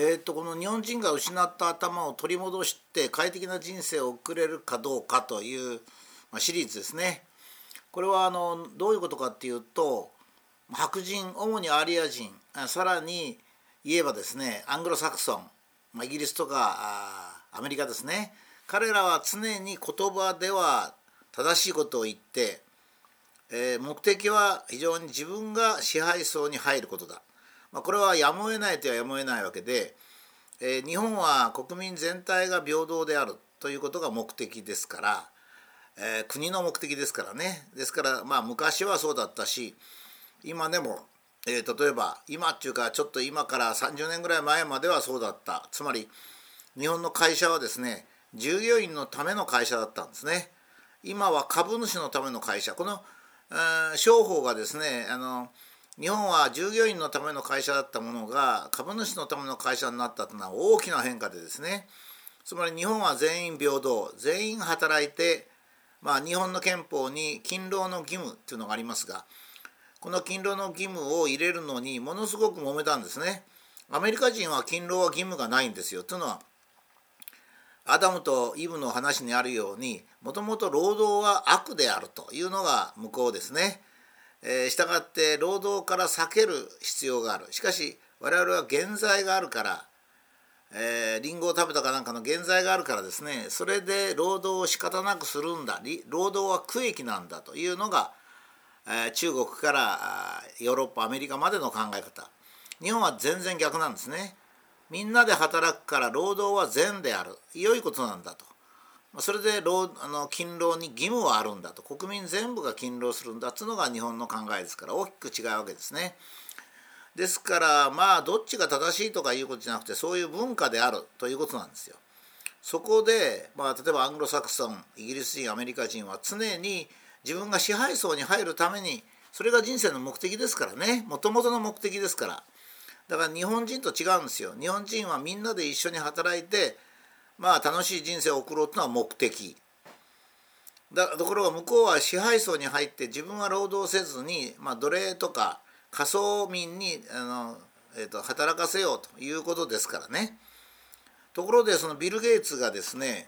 この日本人が失った頭を取り戻して快適な人生を送れるかどうかという、シリーズですね。これはどういうことかっていうと、白人、主にアリア人、さらに言えばですね、アングロサクソン、イギリスとかアメリカですね。彼らは常に言葉では正しいことを言って、目的は非常に自分が支配層に入ることだ。これはやむを得ないとはやむを得ないわけで、日本は国民全体が平等であるということが目的ですから、国の目的ですからね。ですから昔はそうだったし、今でも、例えば今っていうかちょっと今から30年ぐらい前まではそうだった。つまり日本の会社はですね、従業員のための会社だったんですね。今は株主のための会社。この商法がですね、日本は従業員のための会社だったものが株主のための会社になったというのは大きな変化でですね、つまり日本は全員平等、全員働いて、日本の憲法に勤労の義務というのがありますが、この勤労の義務を入れるのにものすごく揉めたんですね。アメリカ人は勤労は義務がないんですよ。というのはアダムとイブの話にあるように、もともと労働は悪であるというのが向こうですね。したがって労働から避ける必要がある。しかし我々は原罪があるから、リンゴを食べたかなんかの原罪があるからですね、それで労働を仕方なくするんだ、労働は苦役なんだというのが、中国からヨーロッパ、アメリカまでの考え方。日本は全然逆なんですね。みんなで働くから労働は善である、良いことなんだと。それで勤労に義務はあるんだと、国民全部が勤労するんだというのが日本の考えですから、大きく違うわけですね。ですからどっちが正しいとかいうことじゃなくて、そういう文化であるということなんですよ。そこで、例えばアングロサクソン、イギリス人、アメリカ人は常に自分が支配層に入るために、それが人生の目的ですからね、もともとの目的ですから。だから日本人と違うんですよ。日本人はみんなで一緒に働いて、楽しい人生を送ろうというのは目的ところが、向こうは支配層に入って自分は労働せずに、奴隷とか下層民に働かせようということですからね。ところでそのビル・ゲイツがですね、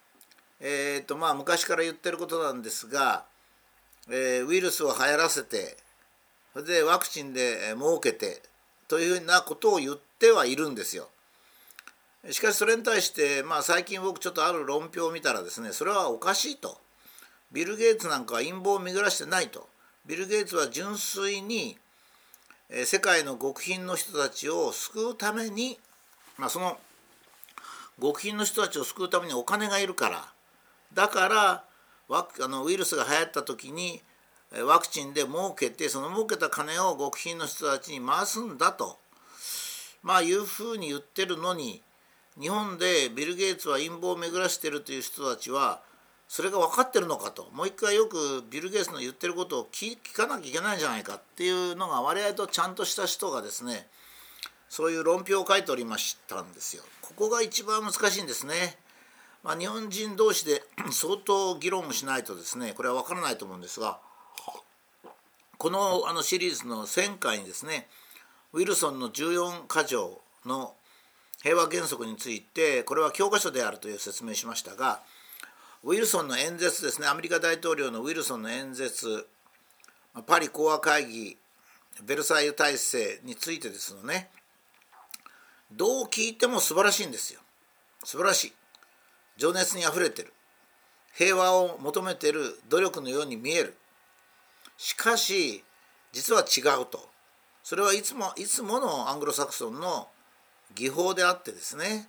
昔から言ってることなんですが、ウイルスを流行らせて、それでワクチンで儲けてというふうなことを言ってはいるんですよ。しかしそれに対して、最近僕ちょっとある論評を見たらですね、それはおかしいと。ビル・ゲイツなんかは陰謀を巡らしてないと。ビル・ゲイツは純粋に世界の極貧の人たちを救うために、その極貧の人たちを救うためにお金がいるから、だからウイルスが流行った時にワクチンで儲けて、その儲けた金を極貧の人たちに回すんだと、いうふうに言ってるのに、日本でビル・ゲイツは陰謀を巡らしているという人たちはそれが分かってるのかと、もう一回よくビル・ゲイツの言ってることを聞かなきゃいけないんじゃないかっていうのが、割合とちゃんとした人がですね、そういう論評を書いておりましたんですよ。ここが一番難しいんですね。日本人同士で相当議論をしないとですね、これは分からないと思うんですが、このシリーズの1000回にですね、ウィルソンの14か条の平和原則について、これは教科書であるという説明しましたが、ウィルソンの演説ですね、アメリカ大統領のウィルソンの演説、パリ講和会議、ベルサイユ体制についてですね、どう聞いても素晴らしいんですよ。素晴らしい。情熱にあふれてる。平和を求めてる努力のように見える。しかし実は違うと。それはいつものアングロサクソンの技法であってですね、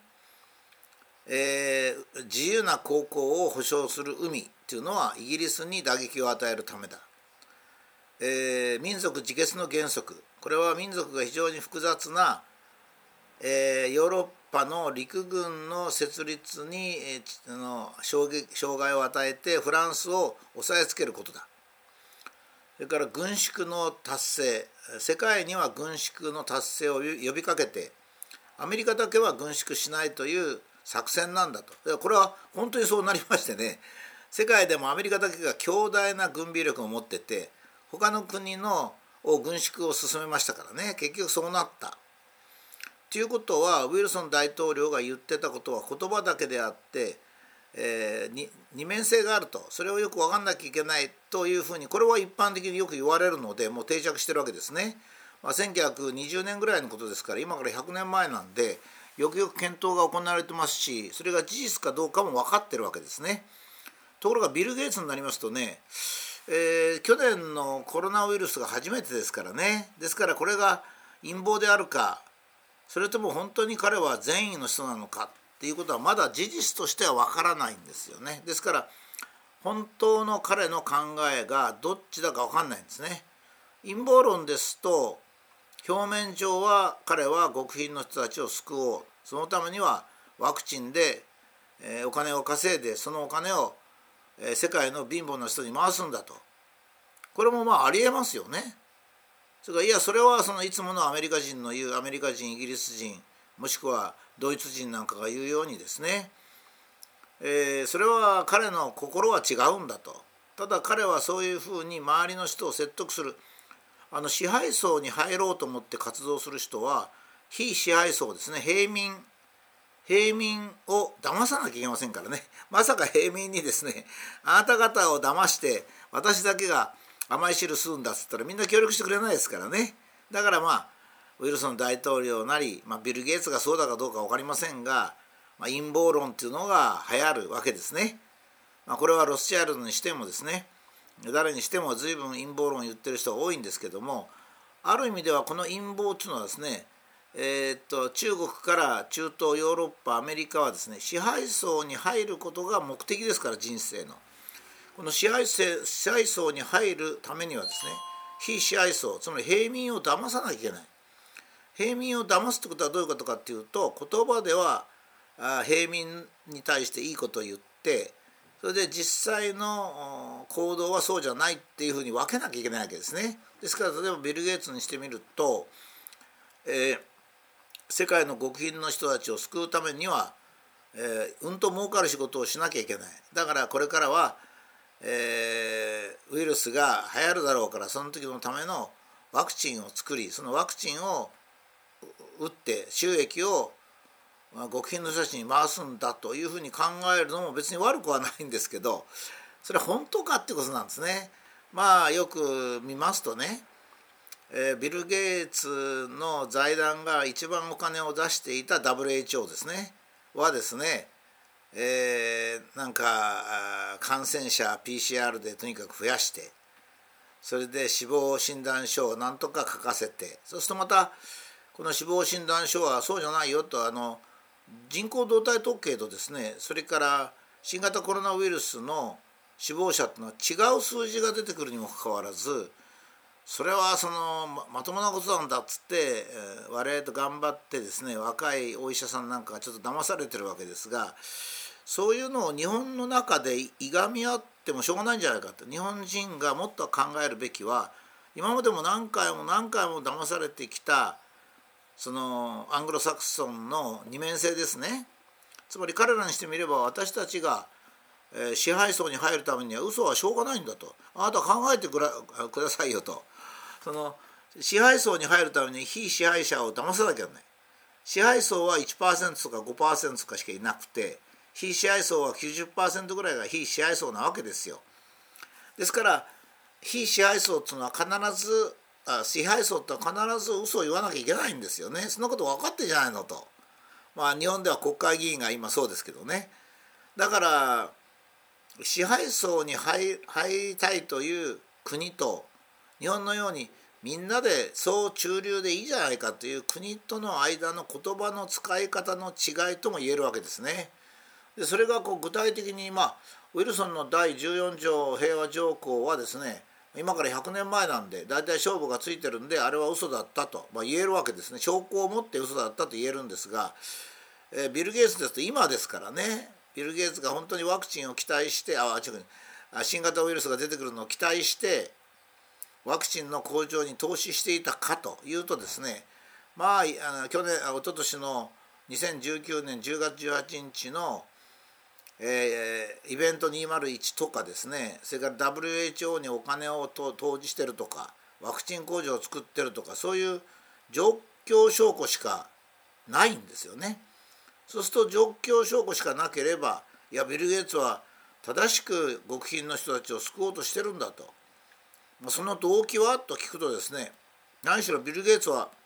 自由な航行を保障する海っていうのはイギリスに打撃を与えるためだ。民族自決の原則、これは民族が非常に複雑な、ヨーロッパの陸軍の設立に、障害を与えてフランスを押さえつけることだ。それから軍縮の達成、世界には軍縮の達成を呼びかけて、アメリカだけは軍縮しないという作戦なんだと。これは本当にそうなりましてね、世界でもアメリカだけが強大な軍備力を持ってて、他の国の軍縮を進めましたからね、結局そうなった。 ということはウィルソン大統領が言ってたことは言葉だけであって、二面性があると、それをよく分かんなきゃいけないというふうに、これは一般的によく言われるので、もう定着してるわけですね。1920年ぐらいのことですから、今から100年前なんで、よくよく検討が行われてますし、それが事実かどうかも分かってるわけですね。ところがビル・ゲイツになりますとね、去年のコロナウイルスが初めてですからね。ですからこれが陰謀であるか、それとも本当に彼は善意の人なのかっていうことはまだ事実としては分からないんですよね。ですから本当の彼の考えがどっちだか分かんないんですね。陰謀論ですと、表面上は彼は極貧の人たちを救おう、そのためにはワクチンでお金を稼いで、そのお金を世界の貧乏な人に回すんだと。これもまあありえますよね。それからいや、それはそのいつものアメリカ人の言う、アメリカ人、イギリス人、もしくはドイツ人なんかが言うようにですね、それは彼の心は違うんだと。ただ彼はそういうふうに周りの人を説得する、支配層に入ろうと思って活動する人は非支配層ですね、平民を騙さなきゃいけませんからね。まさか平民にですね、あなた方を騙して私だけが甘い汁吸うんだっつったらみんな協力してくれないですからね。だからウィルソン大統領なり、ビル・ゲイツがそうだかどうか分かりませんが、陰謀論っていうのが流行るわけですね。これはロスチャイルドにしてもですね、誰にしても随分陰謀論を言ってる人が多いんですけども、ある意味ではこの陰謀っていうのはですね、中国から中東、ヨーロッパ、アメリカはですね、支配層に入ることが目的ですから、人生の。この支配層に入るためにはですね、非支配層、つまり平民を騙さなきゃいけない。平民を騙すってことはどういうことかっていうと、言葉では平民に対していいことを言って、それで実際の行動はそうじゃないっていうふうに分けなきゃいけないわけですね。ですから例えばビル・ゲイツにしてみると、世界の極貧の人たちを救うためには、うんと儲かる仕事をしなきゃいけない。だからこれからは、ウイルスが流行るだろうから、その時のためのワクチンを作り、そのワクチンを打って収益を極貧の人たちに回すんだというふうに考えるのも別に悪くはないんですけど、それは本当かってことなんですね。よく見ますとね、ビル・ゲイツの財団が一番お金を出していた WHO ですねはですね、なんか感染者 PCR でとにかく増やして、それで死亡診断書をなんとか書かせて、そうするとまたこの死亡診断書はそうじゃないよと、人口動態統計とですね、それから新型コロナウイルスの死亡者というのは違う数字が出てくるにもかかわらず、それはそのまともなことなんだっつって、我々と頑張ってですね、若いお医者さんなんかがちょっと騙されてるわけですが、そういうのを日本の中でいがみ合ってもしょうがないんじゃないかと。日本人がもっと考えるべきは、今までも何回も騙されてきたそのアングロサクソンの二面性ですね。つまり彼らにしてみれば、私たちが支配層に入るためには嘘はしょうがないんだと。あなた考えてくださいよと。その支配層に入るために非支配者を騙さなきゃいけない。支配層は 1% とか 5% とかしかいなくて、非支配層は 90% ぐらいが非支配層なわけですよ。ですから非支配層っていうのは必ず支配層って必ず嘘を言わなきゃいけないんですよね。そんなこと分かってんじゃないのと。日本では国会議員が今そうですけどね。だから支配層に入りたいという国と、日本のようにみんなでそう中流でいいじゃないかという国との間の言葉の使い方の違いとも言えるわけですね。でそれが具体的にウィルソンの第14条平和条項はですね、今から100年前なんで大体勝負がついてるんで、あれは嘘だったと、言えるわけですね。証拠を持って嘘だったと言えるんですが、ビル・ゲイツですと今ですからね。ビル・ゲイツが本当にワクチンを期待して新型ウイルスが出てくるのを期待してワクチンの向上に投資していたかというとですね、一昨年の2019年10月18日のイベント201とかですね、それから WHO にお金を投じしてるとか、ワクチン工場を作ってるとか、そういう状況証拠しかないんですよね。そうすると状況証拠しかなければ、いやビル・ゲイツは正しく極貧の人たちを救おうとしてるんだと、その動機はと聞くとですね、何しろビル・ゲイツは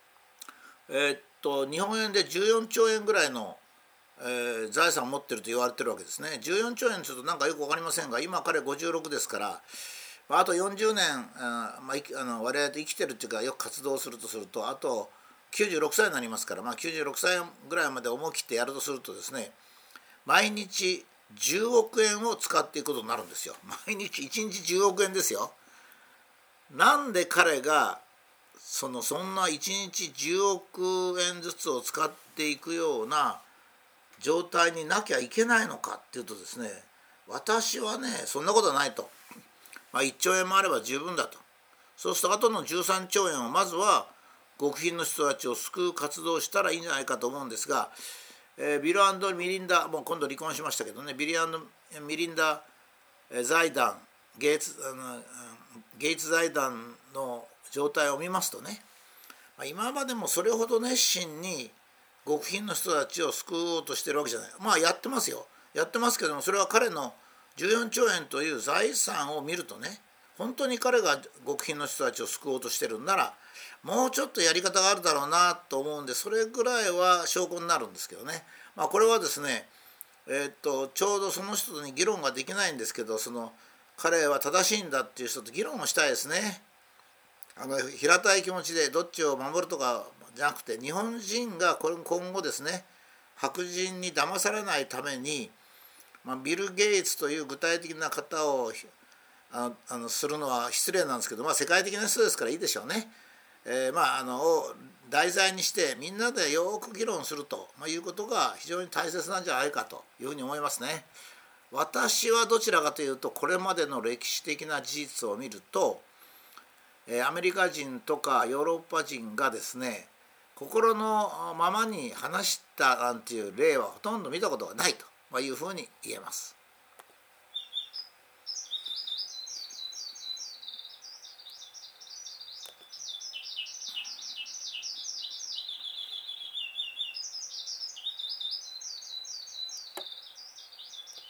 日本円で14兆円ぐらいの、財産を持っていると言われてるわけですね。14兆円ちょっとなんかよく分かりませんが、今彼56ですから、あと40年、我々と生きてるっていうかよく活動するとあと96歳になりますから、96歳ぐらいまで思い切ってやるとするとですね、毎日10億円を使っていくことになるんですよ。毎日1日10億円ですよ。なんで彼がそんな1日10億円ずつを使っていくような状態になきゃいけないのかっていうとですね、私はねそんなことはないと、1兆円もあれば十分だと。そうするとあとの13兆円をまずは極貧の人たちを救う活動をしたらいいんじゃないかと思うんですが、ビル&ミリンダ、もう今度離婚しましたけどね、ビル&ミリンダ財団、ゲイツ財団の状態を見ますとね、今までもそれほど熱心に極貧の人たちを救おうとしてるわけじゃない。やってますよ。やってますけども、それは彼の14兆円という財産を見るとね、本当に彼が極貧の人たちを救おうとしてるんなら、もうちょっとやり方があるだろうなと思うんで、それぐらいは証拠になるんですけどね。これはですね、ちょうどその人に議論ができないんですけど、彼は正しいんだっていう人と議論をしたいですね。平たい気持ちでどっちを守るとかじゃなくて、日本人が今後ですね、白人に騙されないために、ビル・ゲイツという具体的な方をするのは失礼なんですけど、世界的な人ですからいいでしょうね。を題材にしてみんなでよく議論するということが非常に大切なんじゃないかというふうに思いますね。私はどちらかというと、これまでの歴史的な事実を見ると、アメリカ人とかヨーロッパ人がですね、心のままに話したなんていう例はほとんど見たことがないというふうに言えます。